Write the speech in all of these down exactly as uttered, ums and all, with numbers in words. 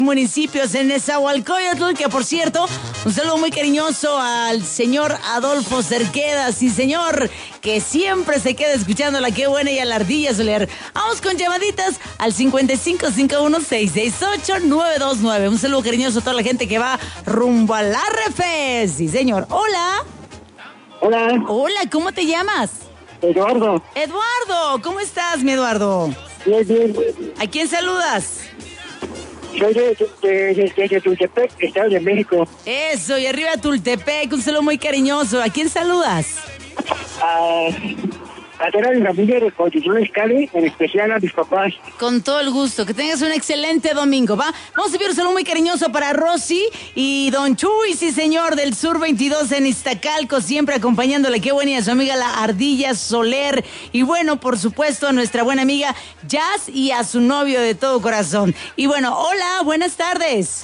Municipios en Nezahualcóyotl, que por cierto, un saludo muy cariñoso al señor Adolfo Cerqueda, sí señor, que siempre se queda escuchando la Qué Buena y a la Ardilla Soler. Vamos con llamaditas al cincuenta y cinco cincuenta y uno sesenta y seis ocho nueve dos nueve. Un saludo cariñoso a toda la gente que va rumbo a la Refes, sí señor. Hola. Hola. Hola, ¿cómo te llamas? Eduardo. Eduardo, ¿cómo estás, mi Eduardo? Bien, bien. ¿A quién saludas? Soy de, de, de, de, de Tultepec, Estado de México. Eso, y arriba Tultepec, un saludo muy cariñoso. ¿A quién saludas? A, a toda mi familia de Constitución Escali, en especial a mis papás. Con todo el gusto, que tengas un excelente domingo, ¿va? Vamos a enviar un saludo muy cariñoso para Rosy y Don Chuy, sí señor, del Sur veintidós en Iztacalco, siempre acompañándole. Qué buena y a su amiga la Ardilla Soler. Y bueno, por supuesto, a nuestra buena amiga Jazz y a su novio de todo corazón. Y bueno, hola, buenas tardes.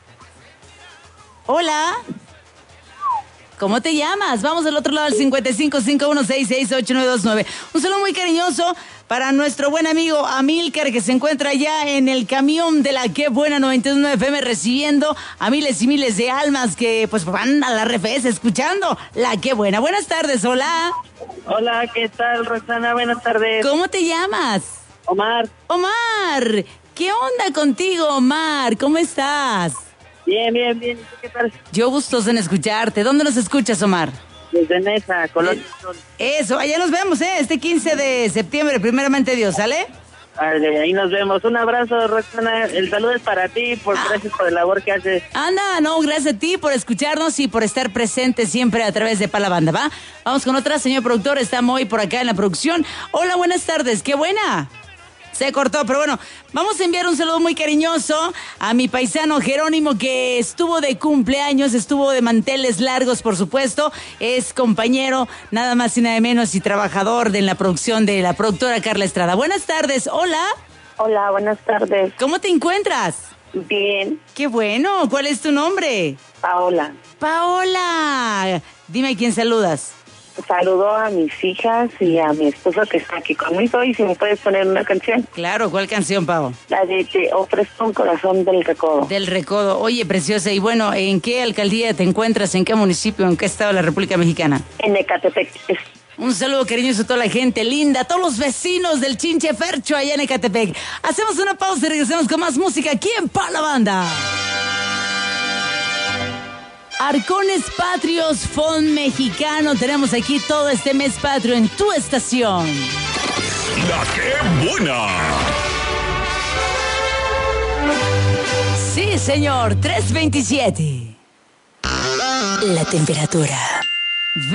Hola. ¿Cómo te llamas? Vamos al otro lado al cincuenta y cinco cincuenta y uno sesenta y seis ocho nueve dos nueve. Un saludo muy cariñoso para nuestro buen amigo Amílcar, que se encuentra allá en el camión de la Qué Buena noventa y nueve F M, recibiendo a miles y miles de almas que pues van a la R F S escuchando la Qué Buena. Buenas tardes, hola. Hola, ¿qué tal, Roxana? Buenas tardes. ¿Cómo te llamas? Omar. Omar, ¿qué onda contigo, Omar? ¿Cómo estás? Bien, bien, bien. ¿Y tú qué tal? Yo gustoso en escucharte. ¿Dónde nos escuchas, Omar? Desde Nesa, Colonia. Eso, allá nos vemos, ¿eh? Este quince de septiembre, primeramente Dios, ¿sale? Vale, ahí nos vemos. Un abrazo, Roxana. El saludo es para ti, por gracias por la labor que haces. Anda, no, gracias a ti por escucharnos y por estar presente siempre a través de Palabanda, ¿va? Vamos con otra, señor productor. Estamos hoy por acá en la producción. Hola, buenas tardes. ¡Qué buena! Se cortó, pero bueno, vamos a enviar un saludo muy cariñoso a mi paisano Jerónimo, que estuvo de cumpleaños, estuvo de manteles largos, por supuesto. Es compañero, nada más y nada menos, y trabajador de la producción de la productora Carla Estrada. Buenas tardes, hola. Hola, buenas tardes. ¿Cómo te encuentras? Bien. Qué bueno, ¿cuál es tu nombre? Paola. Paola, dime a quién saludas. Saludo a mis hijas y a mi esposo que está aquí conmigo, y si me puedes poner una canción. Claro, ¿cuál canción, Pao? La de Te ofrezco un corazón del Recodo. Del Recodo. Oye, preciosa, y bueno, ¿en qué alcaldía te encuentras? ¿En qué municipio? ¿En qué estado de la República Mexicana? En Ecatepec. Un saludo cariñoso a toda la gente linda, a todos los vecinos del Chinche Fercho allá en Ecatepec. Hacemos una pausa y regresamos con más música aquí en Palabanda. Arcones Patrios, Fond Mexicano. Tenemos aquí todo este mes patrio en tu estación. La Qué Buena. Sí, señor, tres veintisiete. La temperatura.